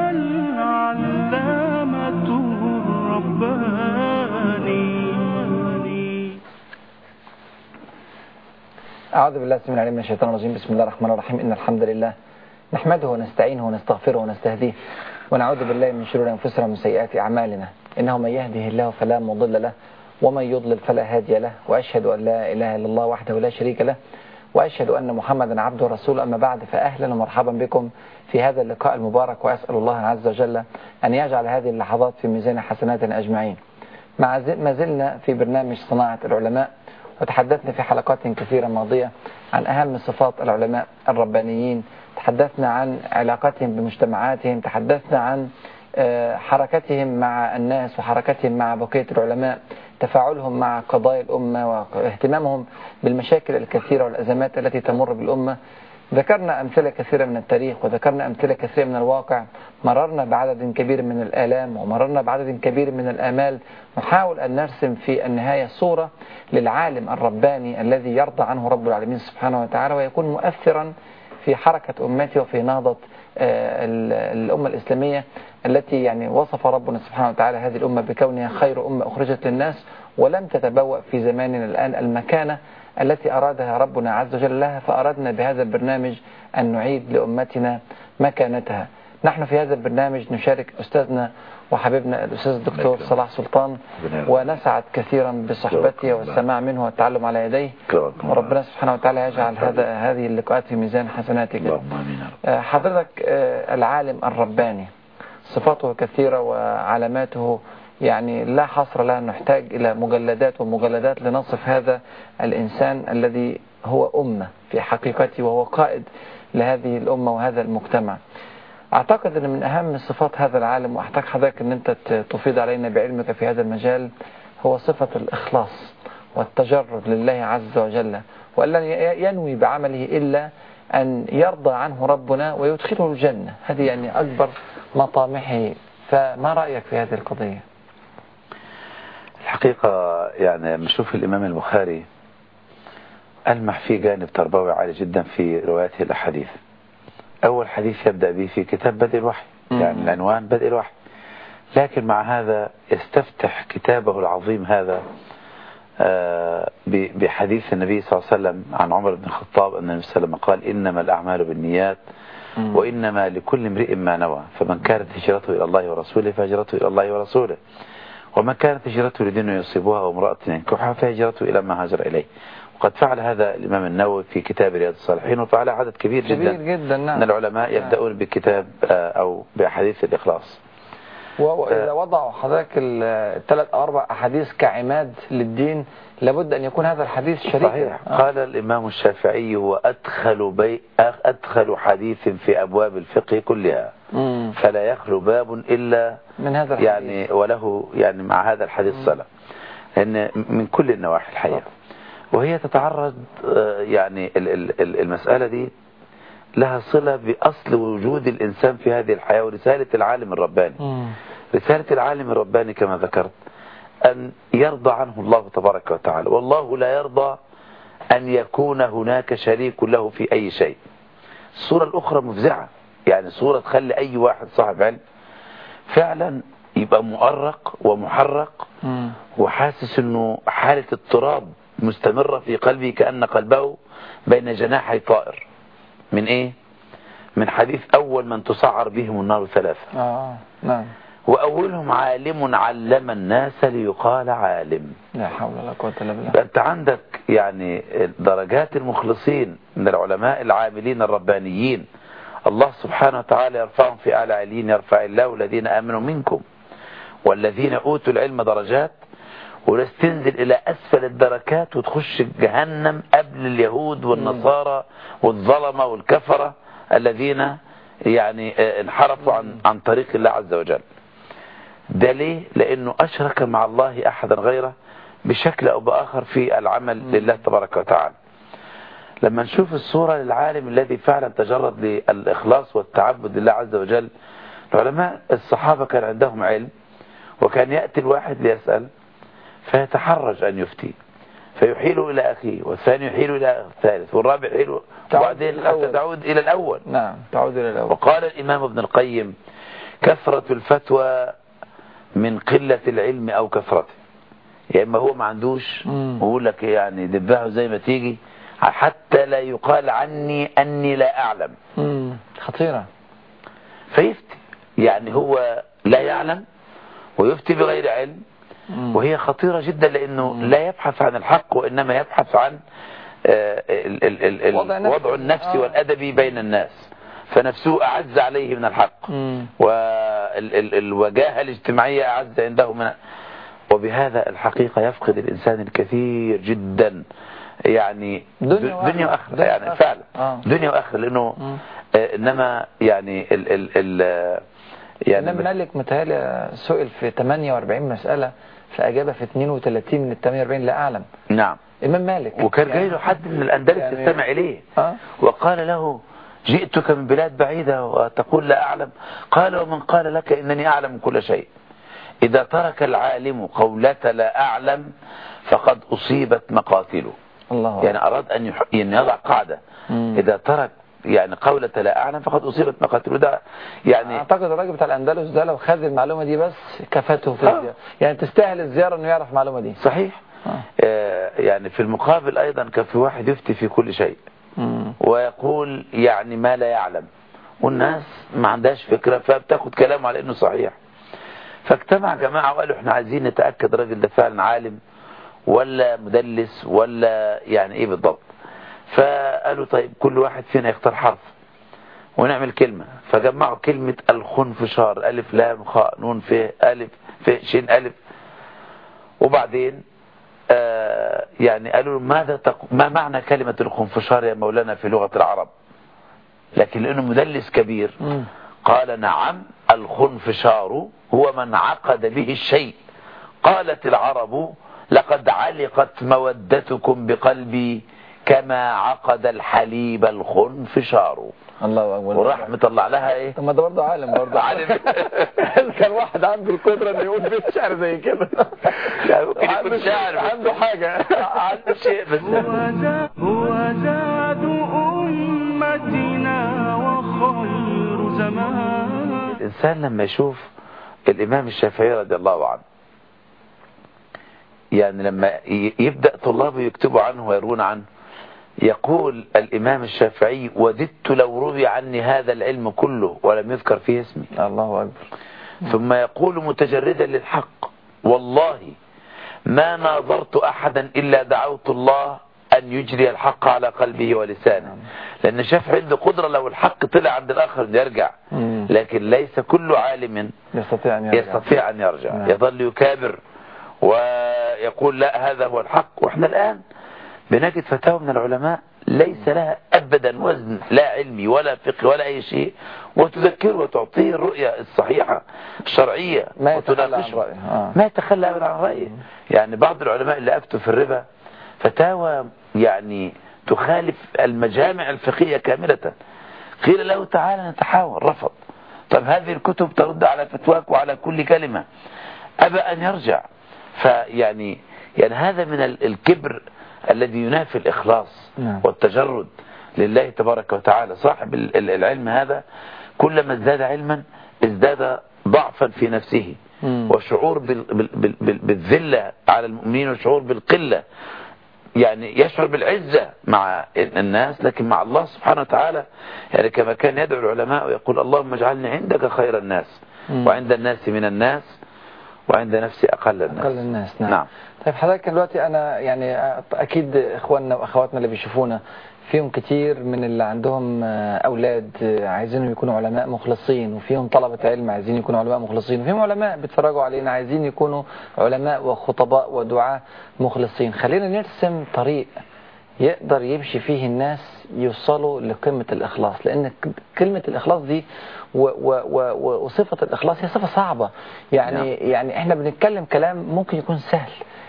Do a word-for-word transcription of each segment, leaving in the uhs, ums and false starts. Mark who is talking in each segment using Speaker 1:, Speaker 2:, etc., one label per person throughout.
Speaker 1: العلامة الرباني.
Speaker 2: أعوذ بالله السميع العليم من الشيطان الرجيم. بسم الله الرحمن الرحيم. إن الحمد لله نحمده ونستعينه ونستغفره ونستهديه ونعوذ بالله من شرور أنفسنا ومن سيئات أعمالنا. إنه من يهده الله فلا مضل له ومن يضلل فلا هادي له، وأشهد أن لا إله إلا الله وحده لا شريك له، وأشهد أن محمدا عبده ورسوله. أما بعد، فأهلا ومرحبا بكم في هذا اللقاء المبارك، وأسأل الله عز وجل أن يجعل هذه اللحظات في ميزان حسناتنا أجمعين. ما زلنا في برنامج صناعة العلماء، وتحدثنا في حلقات كثيرة ماضية عن أهم صفات العلماء الربانيين، تحدثنا عن علاقتهم بمجتمعاتهم، تحدثنا عن حركتهم مع الناس وحركتهم مع بقية العلماء، تفاعلهم مع قضايا الأمة واهتمامهم بالمشاكل الكثيرة والأزمات التي تمر بالأمة. ذكرنا أمثلة كثيرة من التاريخ، وذكرنا أمثلة كثيرة من الواقع، مررنا بعدد كبير من الآلام ومررنا بعدد كبير من الآمال، نحاول أن نرسم في النهاية صورة للعالم الرباني الذي يرضى عنه رب العالمين سبحانه وتعالى، ويكون مؤثرا في حركة أمته وفي نهضة الأمة الإسلامية التي يعني وصف ربنا سبحانه وتعالى هذه الأمة بكونها خير أمة أخرجت للناس، ولم تتبوأ في زماننا الآن المكانة التي أرادها ربنا عز وجل لها. فأردنا بهذا البرنامج أن نعيد لأمتنا مكانتها. نحن في هذا البرنامج نشارك أستاذنا وحبيبنا الأستاذ الدكتور صلاح سلطان، ونسعد كثيرا بصحبته والسماع منه والتعلم على يديه، وربنا سبحانه وتعالى يجعل هذا هذه اللقاءات في ميزان حسناتك. حضرتك العالم الرباني صفاته كثيرة وعلاماته يعني لا حصر لها، نحتاج إلى مجلدات ومجلدات لنصف هذا الإنسان الذي هو أمة في حقيقته، وهو قائد لهذه الأمة وهذا المجتمع. أعتقد أن من أهم صفات هذا العالم، وأحتاج حضرتك أن أنت تفيد علينا بعلمك في هذا المجال، هو صفة الإخلاص والتجرد لله عز وجل، وأن ينوي بعمله إلا أن يرضى عنه ربنا ويدخله الجنة. هذه يعني أكبر مطامحه. فما رأيك في هذه القضية؟
Speaker 3: الحقيقة يعني نشوف الإمام البخاري ألمح فيه جانب تربوي عالي جدا في روايته الأحاديث. أول حديث يبدأ به في كتاب بدء الوحي، يعني العنوان بدء الوحي، لكن مع هذا يستفتح كتابه العظيم هذا بحديث النبي صلى الله عليه وسلم عن عمر بن الخطاب أن النبي صلى الله عليه وسلم قال: إنما الأعمال بالنيات وإنما لكل امرئ ما نوى، فمن كانت هجرته إلى الله ورسوله فهجرته إلى الله ورسوله، ومن كانت هجرته لدين يصيبها وامرأة ينكحها فهجرته إلى ما هاجر إليه. وقد فعل هذا الإمام النووي في كتاب رياض الصالحين، وفعل عدد كبير جدا,
Speaker 2: كبير جدا نعم.
Speaker 3: من العلماء يبدأون بكتاب أو بأحاديث الإخلاص.
Speaker 2: وإذا وضعوا حضرتك الثلاث أو أربع أحاديث كعماد للدين، لابد أن يكون هذا الحديث شريك.
Speaker 3: صحيح. آه. قال الإمام الشافعي: وأدخل بي أدخل حديث في أبواب الفقه كلها، مم. فلا يخلو باب إلا من هذا الحديث، يعني وله يعني مع هذا الحديث صلة، لأن من كل النواحي الحقيقة. وهي تتعرض يعني المسألة دي لها صلة بأصل وجود الإنسان في هذه الحياة ورسالة العالم الرباني. مم. رسالة العالم الرباني كما ذكرت أن يرضى عنه الله تبارك وتعالى، والله لا يرضى أن يكون هناك شريك له في أي شيء. الصورة الأخرى مفزعة، يعني صورة تخلي أي واحد صاحب علم فعلا يبقى مؤرق ومحرق، مم. وحاسس أنه حالة اضطراب مستمرة في قلبه، كأن قلبه بين جناحي طائر. من إيه؟ من حديث أول من تسعر بهم النار ثلاثة.
Speaker 2: آه نعم.
Speaker 3: وأولهم عالم علم الناس ليقال عالم.
Speaker 2: لا حول ولا قوة إلا بالله.
Speaker 3: أنت عندك يعني درجات المخلصين من العلماء العاملين الربانيين، الله سبحانه وتعالى يرفعهم في أعلى عليين، يرفع الله الذين آمنوا منكم والذين أوتوا العلم درجات، وناس تنزل إلى أسفل الدركات وتخش جهنم قبل اليهود والنصارى والظلمة والكفرة الذين يعني انحرفوا عن عن طريق الله عز وجل. ده ليه؟ لأنه أشرك مع الله أحدا غيره بشكل أو بآخر في العمل لله تبارك وتعالى. لما نشوف الصورة للعالم الذي فعلا تجرد للإخلاص والتعبد لله عز وجل، العلماء الصحابة كان عندهم علم، وكان يأتي الواحد ليسأل فيتحرج أن يفتي، فيحيل إلى أخيه، والثاني يحيل إلى الثالث، والرابع يحيل، وبعدين حتى تعود إلى الأول.
Speaker 2: نعم تعود إلى الأول.
Speaker 3: وقال الإمام ابن القيم: كثرة الفتوى من قلة العلم أو كثرته. يا إما هو ما عندوش ويقول لك يعني دباه زي ما تيجي حتى لا يقال عني أني لا أعلم.
Speaker 2: مم. خطيرة.
Speaker 3: فيفتي يعني هو لا يعلم ويفتي بغير علم، وهي خطيرة جدا لأنه لا يبحث عن الحق وإنما يبحث عن ال ال ال ال الوضع النفسي آه. والأدبي بين الناس، فنفسه أعز عليه من الحق، والوجاهة الاجتماعية أعز عنده من، وبهذا الحقيقة يفقد الإنسان الكثير جدا يعني
Speaker 2: دنيا,
Speaker 3: دنيا وآخرة يعني فعلا آه. دنيا وآخرة لأنه آه إنما يعني ال ال ال
Speaker 2: يعني الإمام مالك متهيألي سئل في ثمانية وأربعين مسألة فأجاب في اثنين وثلاثين من ال ثمانية وأربعين لا أعلم.
Speaker 3: نعم.
Speaker 2: الإمام مالك
Speaker 3: وكان يعني جاي له حد من الأندلس يعني يستمع إليه آه؟ وقال له جئتك من بلاد بعيدة وتقول لا أعلم، قال ومن قال لك إنني أعلم كل شيء. إذا ترك العالم قولة لا أعلم فقد أصيبت مقاتله.
Speaker 2: الله
Speaker 3: يعني أراد أن يضع قاعدة، مم. إذا ترك يعني قولة لا أعلم فقد أصيبت مقاتله. ده يعني
Speaker 2: أعتقد الراجل بتاع الأندلس ده لو خذ المعلومة دي بس كفته في الزيارة، يعني تستاهل الزيارة إنه يعرف المعلومة دي.
Speaker 3: صحيح. آه. آه يعني في المقابل أيضا كان في واحد يفتي في كل شيء، مم. ويقول يعني ما لا يعلم، والناس ما عندهاش فكرة فبتاخد كلامه على إنه صحيح. فاجتمع جماعة وقالوا احنا عايزين نتأكد الراجل ده فعلا عالم ولا مدلس ولا يعني ايه بالضبط. فقالوا طيب كل واحد فينا يختار حرف ونعمل كلمة، فجمعوا كلمة الخنفشار، ألف لام خاء نون ف ألف ف شين ألف. وبعدين آه يعني قالوا ماذا تق... ما معنى كلمة الخنفشار يا مولانا في لغة العرب؟ لكن لأنه مدلس كبير م. قال نعم الخنفشار هو من عقد به الشيء. قالت العرب لقد علقت مودتكم بقلبي كما عقد الحليب الخنفشار.
Speaker 2: الله أكبر.
Speaker 3: ورحمة الله لها ايه؟
Speaker 2: طب ما ده برضه عالم برضه.
Speaker 3: عالم.
Speaker 2: كان واحد عنده القدرة انه يقول بيت شعر زي كده.
Speaker 3: يعني ممكن يكون شاعر
Speaker 2: عنده حاجة.
Speaker 3: عنده شيء بس.
Speaker 1: هو زاد أمتنا وخير زمان.
Speaker 3: الإنسان لما يشوف الإمام الشافعي رضي الله عنه، يعني لما يبدأ طلابه يكتبوا عنه ويرون عنه، يقول الإمام الشافعي وددت لو روي عني هذا العلم كله ولم يذكر فيه اسمي.
Speaker 2: الله أكبر.
Speaker 3: ثم يقول متجردا للحق والله ما ناظرت أحدا إلا دعوت الله أن يجري الحق على قلبه ولسانه. لأن الشافعي عنده قدرة لو الحق طلع عند الآخر يرجع، لكن ليس كل عالم
Speaker 2: يستطيع أن يرجع,
Speaker 3: يستطيع أن يرجع. يظل يكابر ويقول لا هذا هو الحق. وإحنا الآن بنجد فتاوى من العلماء ليس لها أبدا وزن، لا علمي ولا فقه ولا أي شيء، وتذكره وتعطيه الرؤية الصحيحة الشرعية
Speaker 2: ما يتخلى عن رأيه.
Speaker 3: آه. ما يتخلى أبدا عن رأيه. يعني بعض العلماء اللي أفتوا في الربا فتاوى يعني تخالف المجامع الفقهية كاملة، قيل له تعالى نتحاور، رفض. طب هذه الكتب ترد على فتواك وعلى كل كلمة، أبى أن يرجع. فيعني يعني هذا من الكبر الذي ينافي الإخلاص نعم. والتجرد لله تبارك وتعالى. صاحب العلم هذا كلما ازداد علما ازداد ضعفا في نفسه مم. وشعور بالذلة على المؤمنين وشعور بالقلة، يعني يشعر بالعزة مع الناس لكن مع الله سبحانه وتعالى يعني كما كان يدعو العلماء ويقول اللهم اجعلني عندك خير الناس مم. وعند الناس من الناس وعند نفسي أقل الناس.
Speaker 2: أقل الناس نعم.
Speaker 3: نعم.
Speaker 2: طيب حضرتك دلوقتي أنا يعني أكيد إخواننا وأخواتنا اللي بيشوفونا فيهم كتير من اللي عندهم أولاد عايزينهم يكونوا علماء مخلصين، وفيهم طلبة علم عايزين يكونوا علماء مخلصين، وفيهم علماء بيتفرجوا علينا عايزين يكونوا علماء وخطباء ودعاة مخلصين. خلينا نرسم طريق يقدر يمشي فيه الناس يوصلوا لقمة الإخلاص، لأن كلمة الإخلاص دي و و و وصفة الإخلاص هي صفة صعبة. يعني نعم. يعني احنا بنتكلم كلام ممكن يكون سهل،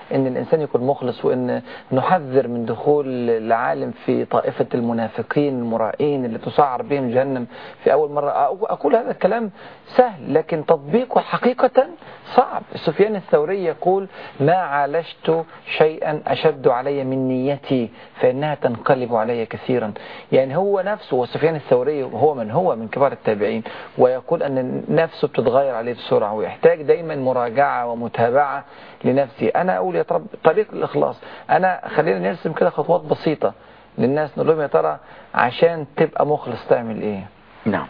Speaker 2: ان الانسان يكون مخلص، وان نحذر من دخول العالم في طائفة المنافقين المرائين اللي تسعر بهم جهنم في اول مرة. اقول هذا الكلام سهل، لكن تطبيقه حقيقة صعب. سفيان الثوري يقول: ما عالجت شيئا اشد علي من نيتي فانها تنقلب علي كثيرا. يعني هو نفسه، وسفيان الثوري هو من هو من كبار التابعين، ويقول ان نفسه بتتغير عليه بسرعة، ويحتاج دايما مراجعة ومتابعة لنفسي. أنا أقول يا رب طريق الإخلاص، أنا خلينا نرسم كده خطوات بسيطة للناس، نقول لهم يا ترى عشان تبقى مخلص تعمل إيه؟
Speaker 3: نعم.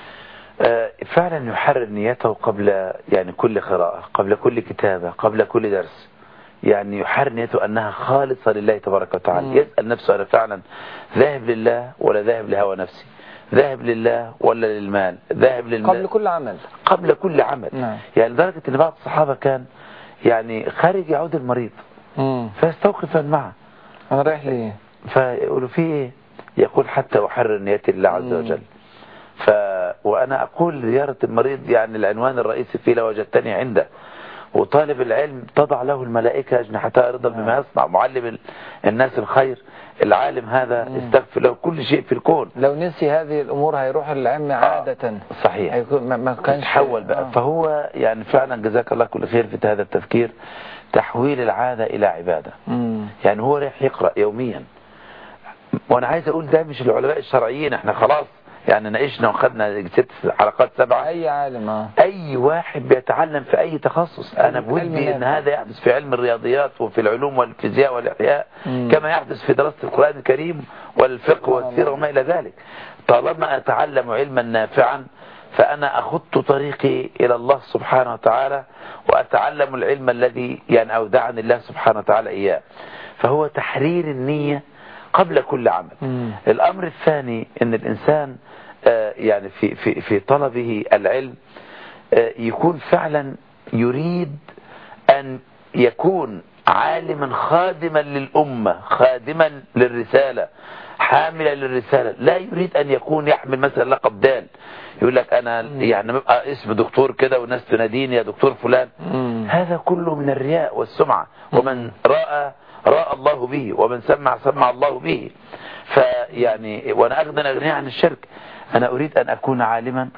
Speaker 3: آه فعلا يحرر نيته قبل يعني كل قراءة، قبل كل كتابة، قبل كل درس. يعني يحرر نيته أنها خالصة لله تبارك وتعالى. م. يسأل نفسه: أنا فعلا ذاهب لله ولا ذاهب لهوى نفسي؟ ذاهب لله ولا للمال؟ ذاهب للمال
Speaker 2: قبل كل عمل،
Speaker 3: قبل كل عمل.
Speaker 2: نعم.
Speaker 3: يعني لدرجة أن بعض الصحابة كان يعني خارج يعود المريض
Speaker 2: مم.
Speaker 3: فيستوقفا معه:
Speaker 2: أنا رايح ليه؟
Speaker 3: فيقولوا فيه إيه؟ يقول: حتى أحرر نيتي لله عز وجل. ف... وأنا أقول زيارة المريض يعني العنوان الرئيسي فيه: لوجدتني عنده. وطالب العلم تضع له الملائكة أجنحتها رضا بما يصنع. معلم الناس الخير، العالم هذا استغفر له كل شيء في الكون.
Speaker 2: لو نسي هذه الأمور هيروح العلم عادة.
Speaker 3: آه صحيح،
Speaker 2: ما, ما كانش
Speaker 3: يتحول بقى.
Speaker 2: آه.
Speaker 3: فهو يعني فعلا جزاك الله كل خير في هذا التفكير، تحويل العادة إلى عبادة.
Speaker 2: مم.
Speaker 3: يعني هو رايح يقرأ يوميا. وأنا عايز أقول ده مش العلماء الشرعيين، احنا خلاص يعني ناقشنا وخدنا ست حلقات سبعة.
Speaker 2: أي عالم آه.
Speaker 3: أي واحد بيتعلم في أي تخصص. أنا بودي أن هذا يحدث في علم الرياضيات وفي العلوم والفيزياء والإحياء، كما يحدث في دراسة القرآن الكريم والفقه والسيرة وما إلى ذلك. طالما أتعلم علما نافعا فأنا أخط طريقي إلى الله سبحانه وتعالى، وأتعلم العلم الذي يعني أودعني الله سبحانه وتعالى إياه. فهو تحرير النية قبل كل عمل. مم. الأمر الثاني أن الإنسان يعني في في في طلبه العلم يكون فعلا يريد أن يكون عالما خادما للأمة، خادما للرسالة، حاملا للرسالة. لا يريد أن يكون يحمل مثلا لقب دال، يقول لك أنا يعني ببقى اسم دكتور كده والناس تناديني يا دكتور فلان. مم. هذا كله من الرياء والسمعة. ومن رأى رأى الله به، ومن سمع سمع الله به. فيعني وأنا أغنى أغنياء عن الشرك. أنا أريد أن أكون عالما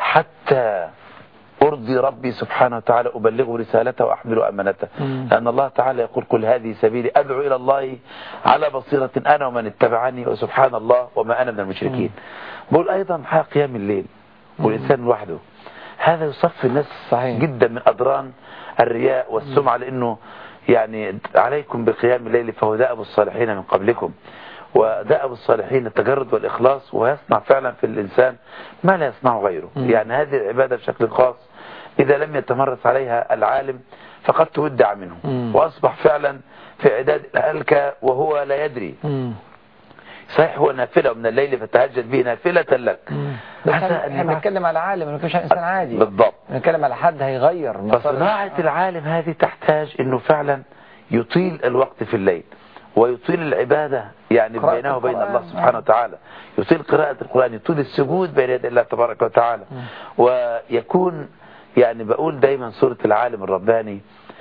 Speaker 3: حتى أرضي ربي سبحانه وتعالى، أبلغ رسالته وأحمل أمانته. لأن الله تعالى يقول: قل هذه سبيلي أدعو إلى الله على بصيرة أنا ومن اتبعني وسبحان الله وما أنا من المشركين. بقول أيضا حق قيام الليل والإنسان لوحده، هذا يصفي الناس صحيح جدا من أضران الرياء والسمعة. لأنه يعني عليكم بقيام الليل فهو دأب الصالحين من قبلكم. ودأب الصالحين التجرد والإخلاص، ويصنع فعلا في الإنسان ما لا يصنع غيره. م. يعني هذه العبادة بشكل خاص إذا لم يتمرس عليها العالم فقد تودع منه. م. وأصبح فعلا في عداد الهلكة وهو لا يدري. م. صحيح هو نافلة من الليل فتهجد به نافلة لك.
Speaker 2: بس احنا بنتكلم على عالم، ما فيش انسان عادي.
Speaker 3: بالضبط،
Speaker 2: بنتكلم على حد هيغير.
Speaker 3: فصناعة آه. العالم هذه تحتاج انه فعلا يطيل الوقت في الليل، ويطيل العبادة يعني بينه وبين الله سبحانه وتعالى، يطيل قراءة القرآن، يطيل السجود بين يدي الله تبارك وتعالى. م. ويكون يعني بقول دايما صورة العالم الرباني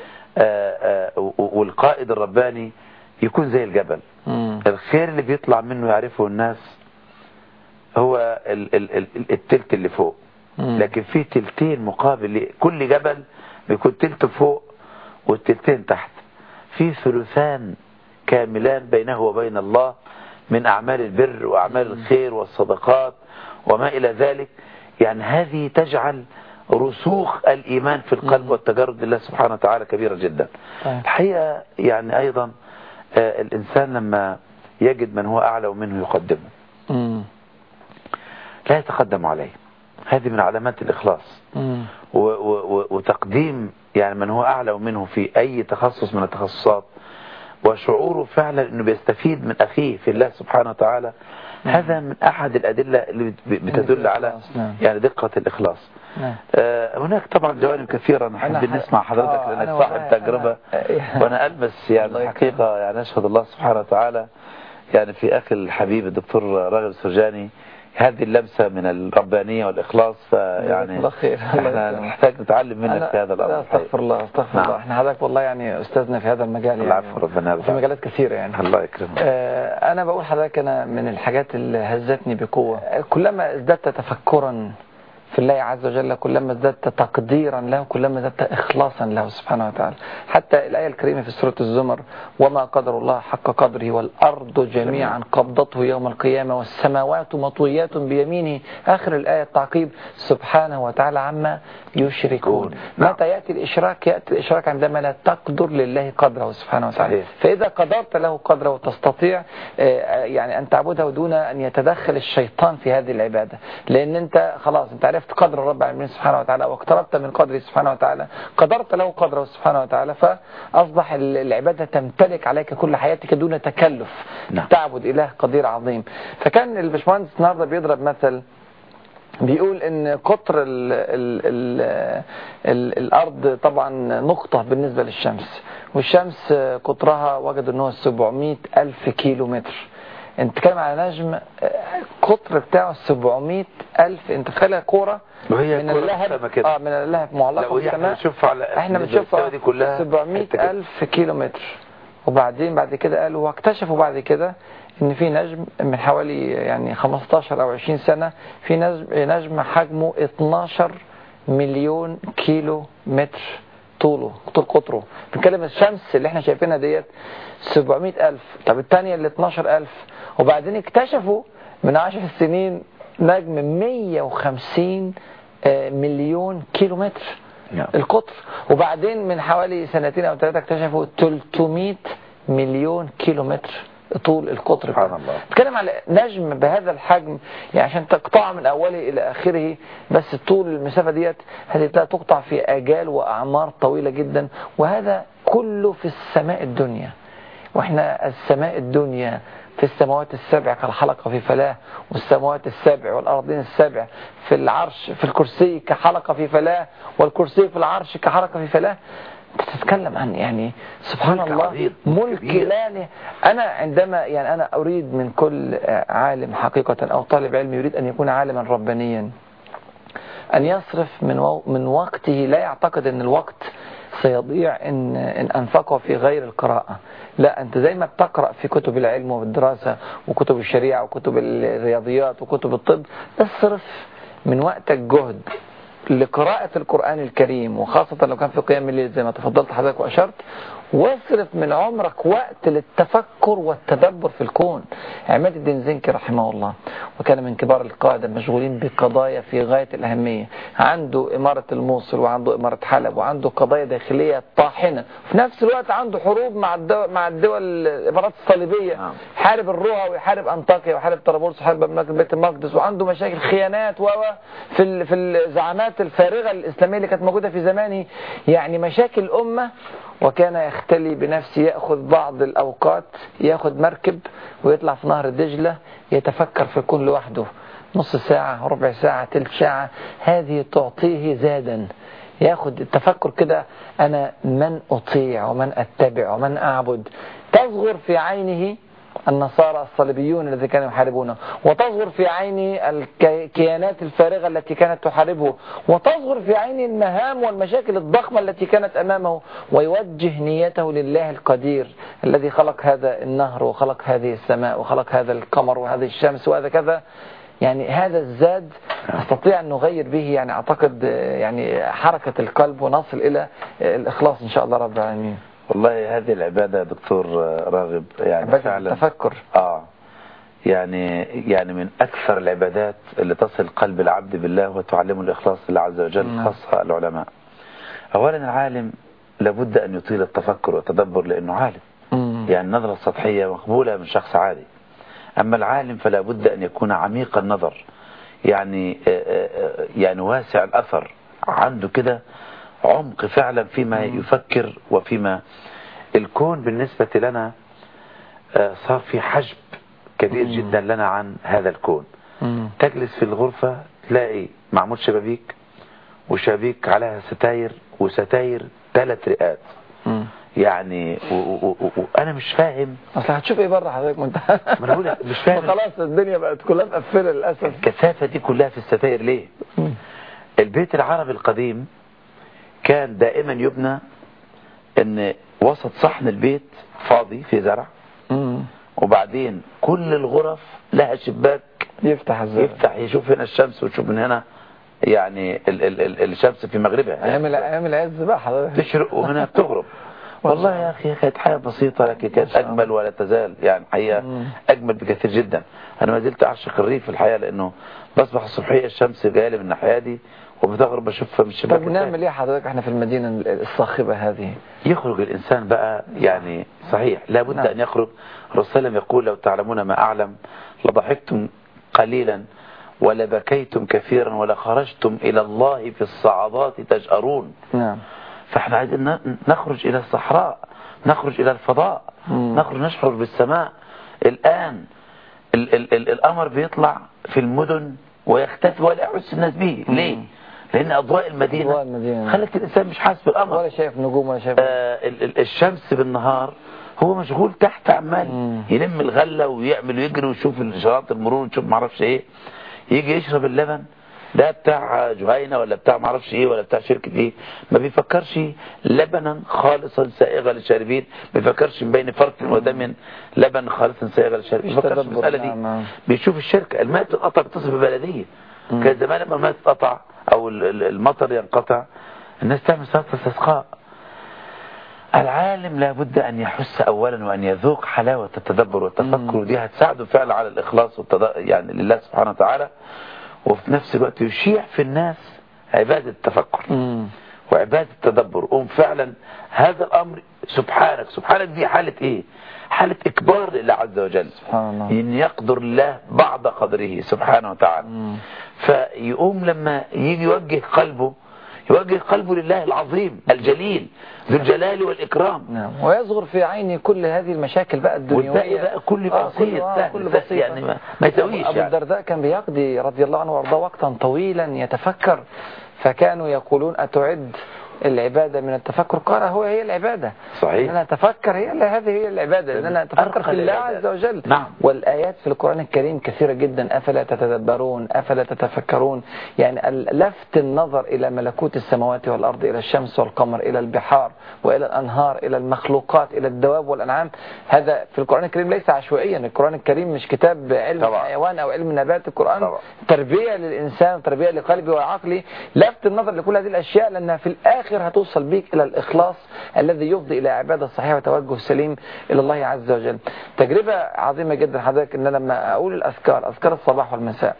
Speaker 3: آآ آآ والقائد الرباني يكون زي الجبل. مم. الخير اللي بيطلع منه يعرفه الناس هو ال ال ال التلت اللي فوق. مم. لكن في تلتين مقابل، كل جبل بيكون تلت فوق والتلتين تحت، في ثلثان كاملان بينه وبين الله من أعمال البر وأعمال مم. الخير والصدقات وما إلى ذلك. يعني هذه تجعل رسوخ الإيمان في القلب مم. والتجرد لله سبحانه وتعالى كبيرة جدا. طيب. الحقيقة يعني أيضا آه الإنسان لما يجد من هو أعلى منه يقدمه، مم. لا يتقدم عليه. هذه من علامات الإخلاص. و و وتقديم يعني من هو أعلى منه في أي تخصص من التخصصات، وشعوره فعلا أنه بيستفيد من أخيه في الله سبحانه وتعالى. مم. هذا من أحد الأدلة اللي بتدل على يعني دقة الإخلاص. آه هناك طبعا جوانب كثيرة نحب نسمع حضرتك آه لأنك صاحب تجربة. أنا, وأنا ألمس يعني الحقيقة يعني أشهد الله سبحانه وتعالى يعني في أخي الحبيب الدكتور راغب السرجاني، هذه اللمسة من الربانية والإخلاص، فيعني احنا نحتاج نتعلم منك في هذا الأمر.
Speaker 2: استغفر الله استغفر نعم. الله احنا حضرتك والله يعني أستاذنا في هذا المجال يعني
Speaker 3: العفو ربنا
Speaker 2: في مجالات كثيرة يعني
Speaker 3: الله يكرمك.
Speaker 2: اه أنا بقول حضرتك أنا من الحاجات اللي هزتني بقوة كلما ازددت تفكرا في الله عز وجل كلما ازددت تقديرا له كلما ازددت إخلاصا له سبحانه وتعالى. حتى الآية الكريمة في سورة الزمر وما قدر الله حق قدره والأرض جميعا قبضته يوم القيامة والسماوات مطويات بيمينه، آخر الآية التعقيب سبحانه وتعالى عما يشركون. متى يأتي الإشراك؟ يأتي الإشراك عندما لا تقدر لله قدره سبحانه وتعالى. صحيح. فإذا قدرت له قدره وتستطيع يعني أن تعبده دون أن يتدخل الشيطان في هذه العبادة، لأن أنت خلاص أنت عرفت قدر الرب العالمين سبحانه وتعالى واقتربت من قدره سبحانه وتعالى، قدرت له قدره سبحانه وتعالى، فأصبح العبادة تمتلك عليك كل حياتك دون تكلف. نعم. تعبد إله قدير عظيم. فكان الباشمهندس النهارده بيضرب مثل بيقول ان قطر ال ال ال ال الارض طبعا نقطة بالنسبة للشمس، والشمس قطرها وجد انه سبعمائة الف كيلو متر. انت تتكلم على نجم قطر بتاعه سبعمائة الف، انت تخيل كورة من اللهب اه من اللهب معلقة في السماء، احنا بنشوفها دي كلها سبعمائة الف كيلو متر. وبعدين بعد كده قالوا واكتشفوا بعد كده ان في نجم من حوالي يعني خمستاشر او عشرين سنة في نجم, نجم حجمه اتناشر مليون كيلو متر طوله طول قطره. بنتكلم الشمس اللي احنا شايفينها ديت سبعمائة الف، طب الثانيه اللي اتناشر الف. وبعدين اكتشفوا من عشر سنين نجم مية وخمسين مليون كيلو متر القطر. وبعدين من حوالي سنتين او ثلاثه اكتشفوا ثلاثمائة مليون كيلو متر طول القطر. سبحان الله. نتكلم على نجم بهذا الحجم يعني عشان تقطعه من اوله الى اخره، بس طول المسافه ديت هذه تقطع في اجال واعمار طويله جدا، وهذا كله في السماء الدنيا. واحنا السماء الدنيا في السماوات السبع كالحلقة في فلاة، والسماوات السبع والأرضين السبع في العرش في الكرسي كحلقة في فلاة، والكرسي في العرش كحلقة في فلاة. تتكلم عن يعني سبحان الله ملك لا. أنا عندما يعني أنا أريد من كل عالم حقيقة أو طالب علم يريد أن يكون عالما ربانيا أن يصرف من من وقته، لا يعتقد أن الوقت سيضيع إن, إن أنفقه في غير القراءة. لا، أنت زي ما بتقرأ في كتب العلم والدراسة وكتب الشريعة وكتب الرياضيات وكتب الطب، اصرف من وقتك جهد لقراءة القرآن الكريم، وخاصة لو كان في قيام الليل زي ما تفضلت حضرتك وأشرت، واصرف من عمرك وقت للتفكر والتدبر في الكون. عماد الدين زنكي رحمه الله وكان من كبار القادة المشغولين بقضايا في غاية الأهمية، عنده إمارة الموصل وعنده إمارة حلب وعنده قضايا داخلية طاحنة، في نفس الوقت عنده حروب مع الدول مع الدول الإمارات الصليبية، حارب الروها ويحارب أنطاكيا ويحارب طرابلس ويحارب مملكة بيت المقدس، وعنده مشاكل خيانات و في في الزعامات الفارغة الإسلامية اللي كانت موجودة في زمانه، يعني مشاكل أمة. وكان يختلي بنفسه، يأخذ بعض الأوقات يأخذ مركب ويطلع في نهر دجلة يتفكر في الكون لوحده نص ساعة ربع ساعة تلت ساعة، هذه تعطيه زادا. يأخذ التفكر كده، أنا من أطيع ومن أتبع ومن أعبد. تصغر في عينه النصارى الصليبيون الذين كانوا يحاربونه، وتصغر في عينه الكيانات الفارغة التي كانت تحاربه، وتصغر في عينه المهام والمشاكل الضخمة التي كانت أمامه، ويوجه نيته لله القدير الذي خلق هذا النهر وخلق هذه السماء وخلق هذا القمر وهذه الشمس وهذا كذا. يعني هذا الزاد نستطيع أن نغير به يعني أعتقد يعني حركة القلب، ونصل إلى الإخلاص إن شاء الله رب العالمين.
Speaker 3: والله هذه العبادة يا دكتور راغب يعني فعلا
Speaker 2: التفكر
Speaker 3: آه يعني يعني من أكثر العبادات اللي تصل قلب العبد بالله وتعلمه الإخلاص لله عز وجل، خاصة العلماء. أولا العالم لابد أن يطيل التفكر والتدبر لأنه عالم، مم. يعني النظرة السطحية مقبولة من شخص عادي، أما العالم فلا بد أن يكون عميق النظر، يعني يعني واسع الأثر، عنده كده عمق فعلا فيما يفكر وفيما الكون بالنسبة لنا صار في حجب كبير جدا لنا عن هذا الكون. تجلس في الغرفة تلاقي معمول شبابيك وشبابيك عليها ستاير وستاير ثلاث رئات، يعني وانا مش فاهم
Speaker 2: اصل هتشوف ايه بره حضرتك وانت
Speaker 3: ما انا بقول لك مش فاهم
Speaker 2: خلاص الدنيا بقت كلها مقفله للاسف.
Speaker 3: الكثافه دي كلها في الستائر ليه؟ البيت العربي القديم كان دائما يبنى ان وسط صحن البيت فاضي في زرع، وبعدين كل الغرف لها شباك
Speaker 2: يفتح الزرع،
Speaker 3: يفتح يشوف هنا الشمس ويشوف من هنا يعني ال ال ال الشمس في مغربها،
Speaker 2: ايام ايام العز بقى حضرتك
Speaker 3: تشرق وهنا بتغرب. والله يا اخي كانت حياه بسيطه لكن كانت اجمل ولا تزال يعني حقيقه اجمل بكثير جدا. انا ما زلت اعشق الريف في الحياه لانه بصبح الصبحيه الشمس جايه لي من الناحيه دي وبتغرب بشوفها من الشباك.
Speaker 2: طب نعمل ايه حضرتك احنا في المدينه الصاخبه هذه؟
Speaker 3: يخرج الانسان بقى يعني صحيح لابد نعم. ان يخرج. الرسول يقول لو تعلمون ما اعلم لضحكتم قليلا ولبكيتم كثيرا ولخرجتم الى الله في الصعدات تجأرون.
Speaker 2: نعم.
Speaker 3: فاحنا عايزين نخرج الى الصحراء، نخرج الى الفضاء، مم. نخرج نشعر بالسماء. الان ال ال ال القمر بيطلع في المدن ويختفي ولا يحس الناس به. ليه؟ لان اضواء المدينه, أضواء المدينة. خلت الانسان مش حاسس بالقمر
Speaker 2: ولا شايف نجوم ولا شايف
Speaker 3: آه ال ال الشمس بالنهار هو مشغول تحت عمال مم. يلم الغله ويعمل ويجري ويشوف اشارات المرور ويشوف ما اعرفش ايه، يجي يشرب اللبن ده بتاع جهينة ولا بتاع معرفش ايه ولا بتاع شركة ايه، ما بيفكرش لبنا خالصا سائغا للشاربين، ما بيفكرش من بين فرق ودم لبن خالصا سائغا للشاربين، ما بيفكرش في المسألة دي. بيشوف الشركة الماء تتقطع بتصل ببلدية. كان زمان لما الماء تتقطع او المطر ينقطع الناس تعمل صلاة الاستسقاء. العالم لابد ان يحس اولا وان يذوق حلاوة التدبر والتفكر، ودي هتساعده فعلا على الاخلاص والتد... يعني لله سبحانه وتعالى، وفي نفس الوقت يشيع في الناس عبادة التفكر مم. وعبادة التدبر. قوم فعلا هذا الأمر سبحانك سبحانك دي حالة إيه؟ حالة إكبار لله عز وجل،
Speaker 2: سبحان الله.
Speaker 3: إن يقدر الله بعض قدره سبحانه وتعالى مم. فيقوم لما يجي يوجه قلبه يوجه قلبه لله العظيم الجليل ذو الجلال والإكرام.
Speaker 2: نعم. ويصغر في عيني كل هذه المشاكل بقى الدنيوية
Speaker 3: بقى كل بسيط
Speaker 2: آه كل بسيط
Speaker 3: يعني ما, ما يسويش.
Speaker 2: أبو
Speaker 3: يعني.
Speaker 2: الدرداء كان بيقضي رضي الله عنه وارضاه وقتا طويلا يتفكر، فكانوا يقولون أتعد العبادة من التفكر؟ قال هو هي العبادة.
Speaker 3: صحيح.
Speaker 2: أنا أتفكر هي هذه هي العبادة، لأن أنا أتفكر في الله عز وجل.
Speaker 3: نعم.
Speaker 2: والآيات في القرآن الكريم كثيرة جدا، أفلا تتدبرون أفلا تتفكرون، يعني لفت النظر إلى ملكوت السماوات والأرض، إلى الشمس والقمر، إلى البحار وإلى الأنهار، إلى المخلوقات، إلى الدواب والأنعام. هذا في القرآن الكريم ليس عشوائيا. القرآن الكريم مش كتاب علم طبعا. حيوان أو علم نبات. القرآن طبعا. تربية للإنسان، تربية لقلبه وعقله، لفت النظر لكل هذه الأشياء، لأنها في الآخر هتوصل بيك إلى الإخلاص الذي يفضي إلى عبادة صحيحة وتوجه سليم إلى الله عز وجل. تجربة عظيمة جدا حضرتك إن لما أقول الأذكار، أذكار الصباح والمساء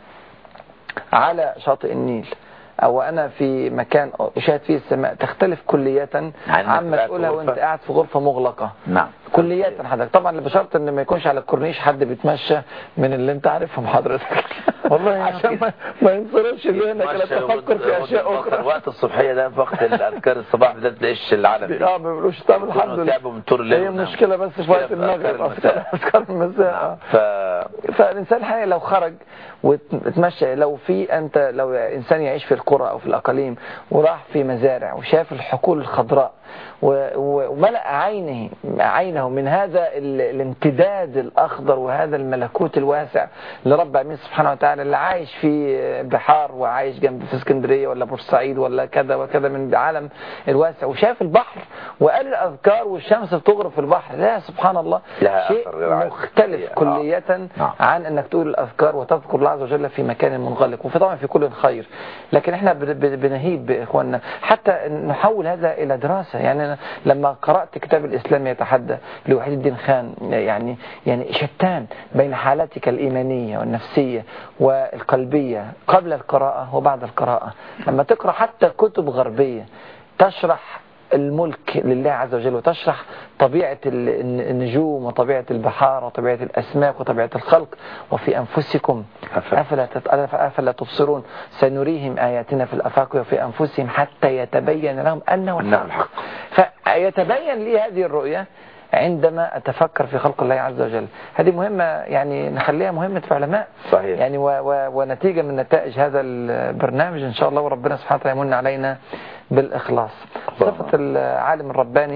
Speaker 2: على شاطئ النيل أو أنا في مكان أشاهد فيه السماء، تختلف كلية عما تقولها وأنت قاعد في غرفة مغلقة.
Speaker 3: نعم.
Speaker 2: كلية حضرتك طبعا بشرط ان ما يكونش على الكورنيش حد بيتمشى من اللي انت عارفهم حضرتك والله عشان ما, ما ينصرفش ذهنك لا تفكر في اشياء اخرى.
Speaker 3: وقت الصبحيه ده في وقت الاذكار الصباح ده تلاقيش العالم
Speaker 2: اه ما بيقولوش. طب الحمد لله هي المشكله بس في وقت المغرب اذكار المساء.
Speaker 3: ف...
Speaker 2: فالانسان الحقيقي لو خرج وتمشى، لو في انت لو انسان يعيش في القرى او في الاقاليم وراح في مزارع وشاف الحقول الخضراء وملأ عينه عينه من هذا الامتداد الأخضر وهذا الملكوت الواسع لرب العالمين سبحانه وتعالى، اللي عايش في بحار وعايش جنب في اسكندرية ولا بورسعيد ولا كذا وكذا من العالم الواسع، وشاف البحر وقال الأذكار والشمس بتغرب في البحر، لا سبحان الله شيء مختلف كلية عن أنك تقول الأذكار وتذكر الله عز وجل في مكان منغلق، وفي طبعا في كل خير. لكن احنا بنهيب بإخواننا حتى نحول هذا إلى دراسة. يعني أنا لما قرأت كتاب الإسلام يتحدى لوحيد الدين خان، يعني يعني شتان بين حالتك الإيمانية والنفسية والقلبية قبل القراءة وبعد القراءة. لما تقرأ حتى كتب غربية تشرح الملك لله عز وجل وتشرح طبيعة النجوم وطبيعة البحار وطبيعة الأسماك وطبيعة الخلق، وفي أنفسكم أفلا أفلا تبصرون سنريهم آياتنا في الأفاق وفي أنفسهم حتى يتبين لهم أنه الحق. فيتبين لي هذه الرؤية عندما أتفكر في خلق الله عز وجل. هذه مهمة، يعني نخليها مهمة في علماء.
Speaker 3: صحيح.
Speaker 2: يعني و و ونتيجة من نتائج هذا البرنامج إن شاء الله وربنا سبحانه وتعالى يمن علينا بالإخلاص. صفة العالم الرباني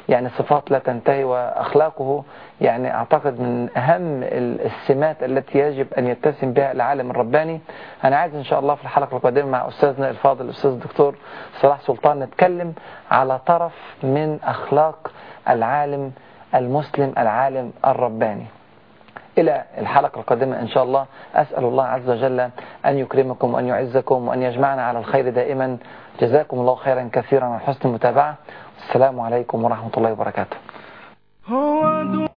Speaker 2: يعني صفات لا تنتهي، وأخلاقه يعني أعتقد من أهم السمات التي يجب أن يتسم بها العالم الرباني. أنا عايز إن شاء الله في الحلقة القادمة مع أستاذنا الفاضل الأستاذ الدكتور صلاح سلطان نتكلم على طرف من أخلاق العالم المسلم العالم الرباني. إلى الحلقة القادمة إن شاء الله، أسأل الله عز وجل أن يكرمكم وأن يعزكم وأن يجمعنا على الخير دائما. جزاكم الله خيرا كثيرا على حسن المتابعة. السلام عليكم ورحمة الله وبركاته.